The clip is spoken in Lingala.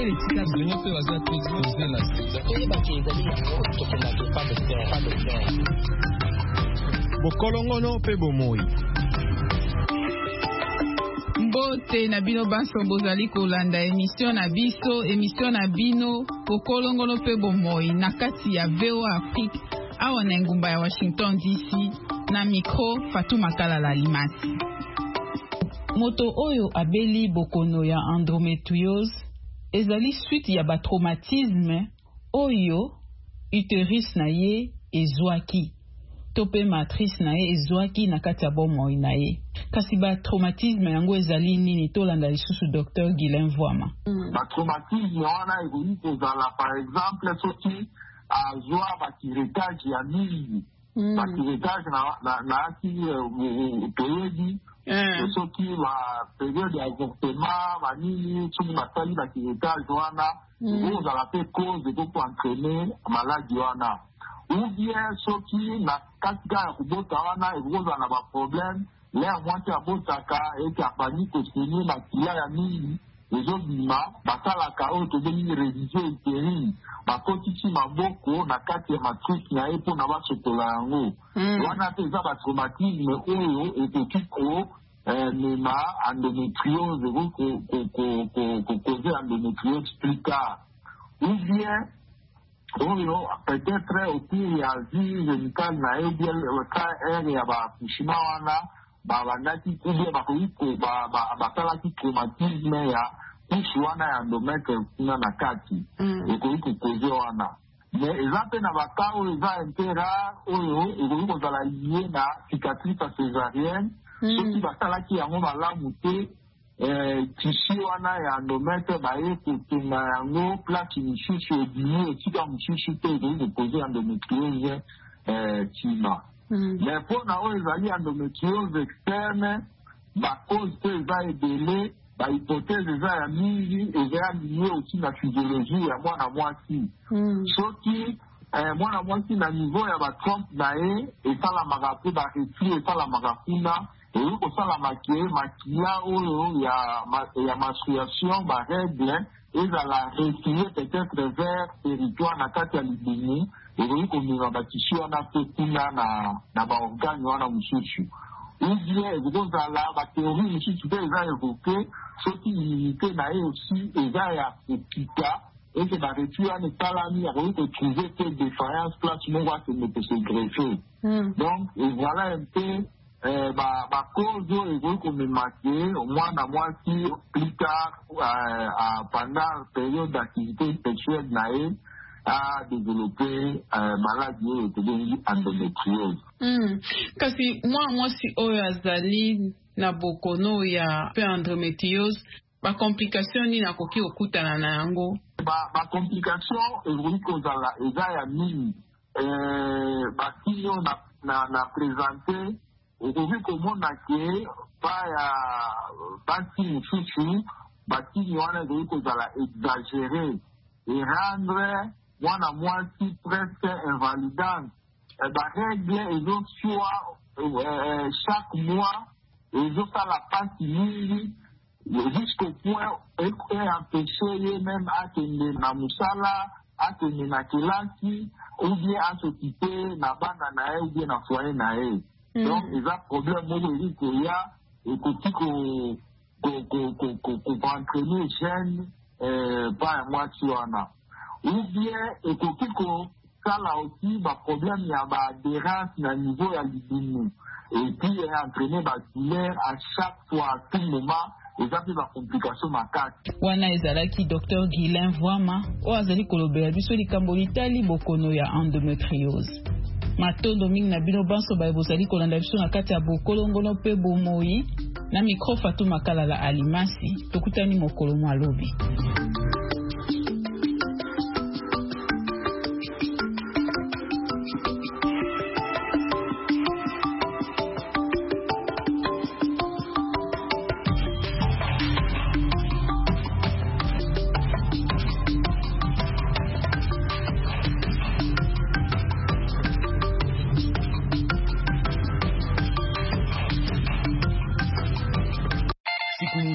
les tika Nous peut avoir tout exposé là. Et bah qui est allé pas de terre. Bokolongono pe bomoi. Mbote na bino banso bozali kolanda émission na bino Bokolongono pe bomoi na kati ya VOA Afrique awa na ngumba ya Washington DC na micro Fatou Makala Limasi. Moto oyo abeli bokono ya endométriose ezali suite ya traumatisme oyo utérus na ye ezwaki tope matrice na ye ezwaki na kati ya bomoi na ye. Kasi traumatisme yango ezali nini tolanda lisusu Dr Guylain Mvuama. Traumatisme wana ezali kozala par exemple soki azwa kiretage ya mingi kiretage na aki toyebi soki période ya avortement banini soki basali kiretage wana ozala pe cause ekoko entraîner maladie wana ou bien soki na katika ya kubota wana ekozala na baproblème lea mwasi abotaka ete apani koseni makila ya mingi ezobima basalaka oyo tobengi révision utérine bakotisi maboko na kati ya matrice na ye mpona basokola yango wana mpe eza batraumatisme oyo ekoki mema endométriose kokoze endométriose plus tard ou bien oyo peut-être au cours ya vie génitale na ye bien ere ya bakushima wana babandaki kubie bakoki basalaki traumatisme ya couche wana ya endomètre kuna na kati ekoki kokoze wana mais eza mpe na baka oyo eza mpe rare oyo ekoki kozala lie na cicatrice ya césarienne soki basalaki yango malamu te tissu wana ya endomètre baye kotonga yango place misusu ebimi esika mosusu te ekoki kokoze endométriose tima mais mpona oyo ezali endométriose externe bacause mpe eza ebele bahypothèse eza ya mingi eza lié aussi na physiologie ya mwana mwasi soki mwana mwasi na niveau ya batrompe na ye esalamaka mpe baretire esalamaka kuna eyi kosalamaka ye makila oyo ya menstruation baregle ezala retire peut-être vers territoire na kati ya libumu ekoki komema batissu wana mpe kuna na baorgane wana mosusu ubie ekozala bathéorie mosusu mpe eza évoke soki immunité na ye aussi eza ya kokita ete baretire wana esalami akoki kotrouve te défaillance place moko akende kose greffe donc voilà mpe bacause oyo ekoki komemake mwana mwasi plus tard pendant période d'activité sexuelle na ye a développé maladie oyo tobengi endométriose. Kasi mwasi oyo azali na bokono ya pe endométriose bakomplication nini akoki okutana na yango? Bakomplication ekoki kozala eza ya mingi bakino na présente okoki komona ke baya basi mosusu bakini wana ekoki kozala exagéré erendre mwana mwasi presque invalidante barègle ezosua chaque mois ezosala pasi mingi jusqu'au point eempêche ye même akende na mosala akende na kelasi ou bien asokipe na bana na ye ou bien na foyer na ye donc eza problème moko ezi koya ekoki koentraîner jeune pa ya mwasi wana ou bien ekoki kosala aussi baproblème ya baadhérence na niveau ya libumu et puis entraîner badouleur à chaque fois à tout moment eza mpe bacomplication makasi wana ezalaki Dr Guylain Mvuama oyo azali kolobela biso likambo litali bokono ya endométriose. Matondo mingi na bino banso baye bozali kolanda biso na kati ya bokolongono mpe bomoi na micro Fatou Makala Alimasi tokutani mokolo mwa lobi.